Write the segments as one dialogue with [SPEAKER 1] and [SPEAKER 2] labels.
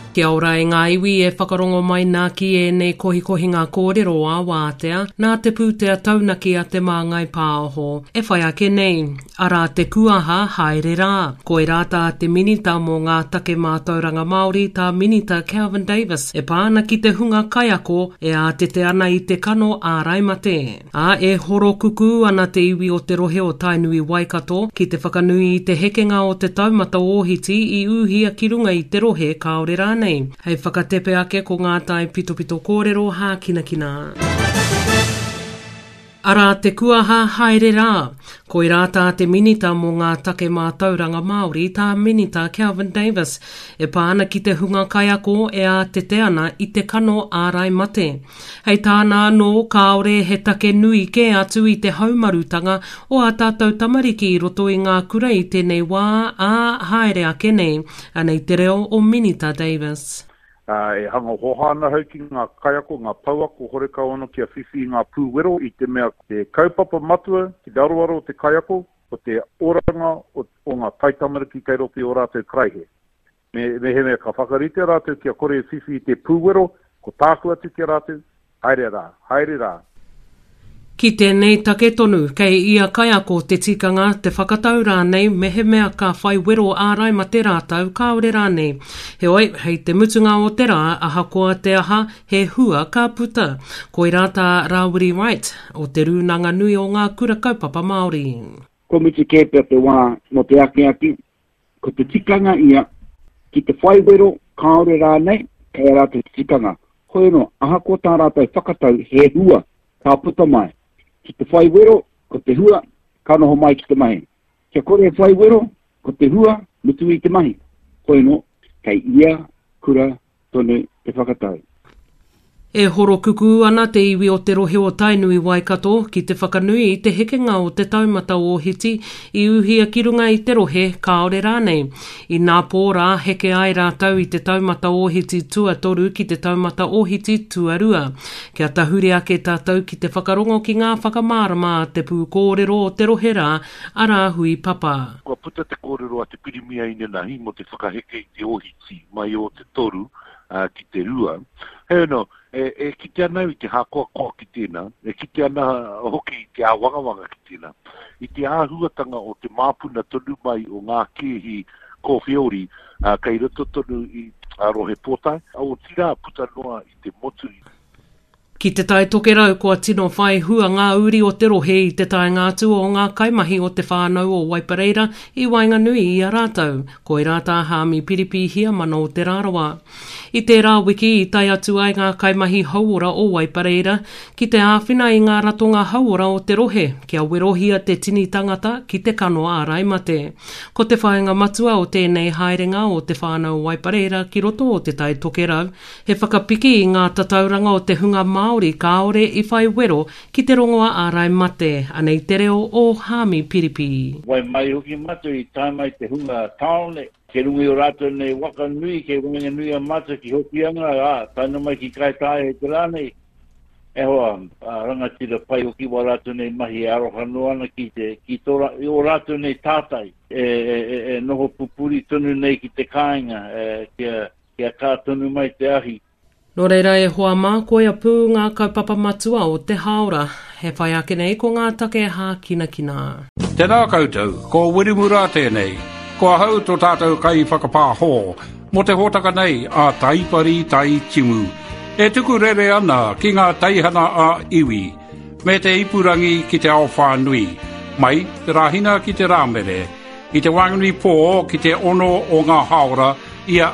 [SPEAKER 1] Kia ora e ngā iwi e whakarongo mai nā ki e nei kohikohi ngā kōrero a wātea, nā te pūtea taunaki a te māngai pāoho. E whai ake nei, ara te kuaha haere rā. Ko e rāta te minita mō ngā take mātauranga Māori tā minita Kelvin Davis. E pāna ki te hunga kaiako e a te ana i te kano a Raimate. A e horo kuku ana te iwi o te rohe o Tainui Waikato ki te whakanui i te hekenga o te taumata ohiti i uhia ki runga i te rohe kaore rā nei. Hei whakatepe ake ko ngā tai pito kōrero hā kina. Ara te kuaha haere rā. Ko i rāta te minita mō ngā take mātauranga Māori tā minita Kelvin Davis. E pāna ki te hunga kaiako e a te ana i te kano a Raimate. Hei tāna no kaore he take nui ke atu i te haumarutanga o a tātou tamariki i roto i ngā kura i tēnei wā a haere ake nei. Anei te reo o minita Davis.
[SPEAKER 2] E hanga hohana hau ki ngā kaiako, ngā pauako, horeka ono kia whiwhi ngā pūwero i te mea te kaupapa matua, ki te aroaro o te kaiako, o te oranga o ngā taitamariki kei ropi o rātou kraihe. Me he mea ka whakarite rātou kia kore whiwhi i te pūwero, ko tāku atu ki rātou, haere rā.
[SPEAKER 1] Ki tēnei take tonu, kei ia kaiako te tikanga te whakatau rānei me he mea ka whai wero ārai ma te rātau kaore rānei. He oi, hei te mutunga o te rā, aha koa te aha, he hua ka puta. Ko i rāta Rawiri Wright, o te rūnanga nui o ngā kura kaupapa Māori.
[SPEAKER 3] Ko miti ke pia te wā mo te aki, ko te tikanga ia, ki te whai wero kaore rānei, kei rātou te tikanga. Hoi no, aha ko tā rātou whakatau he hua ka puta mai. Ki te whai wero, ko te hua, ka noho mai ki te mahi. Kia kore whai wero, ko te hua, mutu i te mahi. Koe no, kei ia, kura, tonu, te whakatau.
[SPEAKER 1] E horo kuku ana te iwi o te rohe o Tainui Waikato ki te whakanui i te hekenga o te taumata o hiti i uhia ki runga i te rohe kaore rānei. I nā pōra heke ai rātau i te taumata o hiti tuatoru ki te taumata o hiti tuarua. Kia tahuri ake tātou ki te whakarongo ki ngā whakamārama te pū kōrero o te rohe rā ara hui papa.
[SPEAKER 4] Kua puta te kōrero a te pirimia i nenahi mo te whakaheke i te ohiti mai o te toru ki te rua. Hei no, e kite ana i te hakoa ki tēnā, e kite ana hoki i te āwangawanga ki tēnā. I te āhuatanga o te māpuna tonu mai o ngā kehi kōwhiori, kei roto tonu i rohe pōtai, au tira puta noa i te motu.
[SPEAKER 1] Ki te tai toke rau kua tino whai hua ngā uri o te rohe i te tai ngātu o ngā kaimahi o te whānau o Waipareira i Wainganui i a rātau, ko i rātā hāmi piripi hia mana o te rārawa. I te rā wiki i tai atu ai ngā kaimahi hauora o Waipareira, ki te āwhina i ngā ratonga hauora o te rohe, kia werohia te tini tangata ki te kano a Raimate. Ko te whaenga matua o tēnei haerenga o te whānau Waipareira ki roto o te tai toke rau, he whakapiki i ngā tatauranga o te hunga Māori kaore i whai wero ki te rongoa a Raimate, anei te reo o Hāmi Piripi.
[SPEAKER 5] Wai mai hoki matu i tāmai te hunga taone, ke rungi o rātou nei waka nui, ke rungi nui a mata ki hoki anga, tāna mai ki kai tāe he te rānei. E hoa, rangatira pai hoki wa rātou nei mahi aroha noana ki tora, o rātou nei tātai, noho pupuri tonu nei ki te kāinga, kia kā tonu mai te ahi.
[SPEAKER 1] Nō reira e hoa mā koe a pū ngā kaupapa matua o te haora. He whai ake nei ko ngā take hā kina.
[SPEAKER 6] Tēnā koutou, ko wirimura tēnei. Ko hau tō tātou kai whakapāho, mo te hōtaka nei a taipari tai timu. E tuku rere ana ki ngā taihana a iwi, me te ipurangi ki te ao whānui, mai te rahina ki te rāmere, i te wanganui pō ki te ono o ngā haora, ia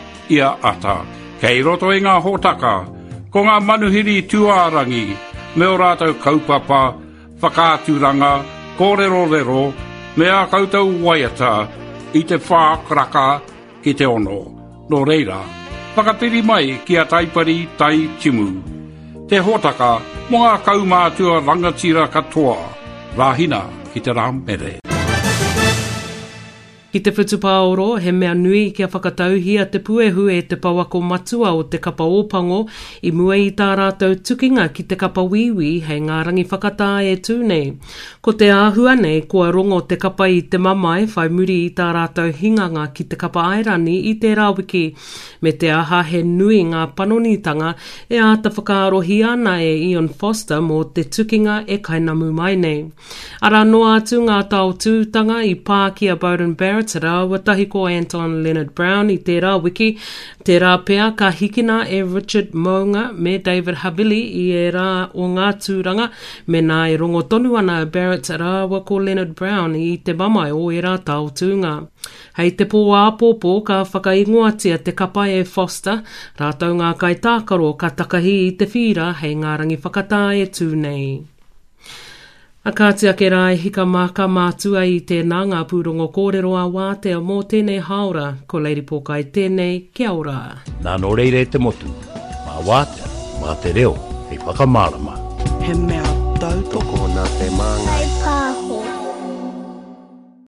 [SPEAKER 6] ata. Kei roto i ngā hōtaka, ko ngā manuhiri tuārangi, me o rātou kaupapa, whakāturanga, kōrero, mea koutou waiata, i te whākraka ki te ono. Nō reira, whakapiri mai ki a taipari tai timu. Te hōtaka, mo ngā kaumātua rangatira katoa, rāhina ki te rāmere.
[SPEAKER 1] Ki te whutupāoro, he mea nui kia whakatauhia te puehu e te pauako matua o te kapa ōpango i mua i tā rātou tukinga ki te kapa wiwi hei ngā rangi whakatā e tūnei. Ko te āhua nei, kua rongo te kapa i te mamai whai muri i tā rātou hinganga ki te kapa airani i te rawiki. Me te aha he nui ngā panonitanga e āta whakaarohi ana e Ian Foster mō te tukinga e kainamu mai nei. Ara noa atu ngā tau tūtanga i Pākia Bowden Barrett rāua tahi ko Anton Leonard Brown i te rawiki. Te rā pea ka hikina e Richard Mounga me David Havili i e rā o ngā tūranga me nā e rongo tonu ana Barrett rāua ko Leonard Brown i te mamai o e rā tau tūnga. Hei te pō āpōpō ka whakaingoatia te kapa e Foster, rātau ngā kai tākaro ka takahi i te whira hei ngā rangi whakatā e tūnei. A kātia ke rai hika maka mātua i tēnā ngā pūrongo kōrero a wātea mō tēnei haora, ko Lady Pōkai tēnei, kia ora.
[SPEAKER 7] Nā no reire te motu, mā wātea, mā te reo, hei whakamārama.
[SPEAKER 8] He mea tau toko nā te māngai.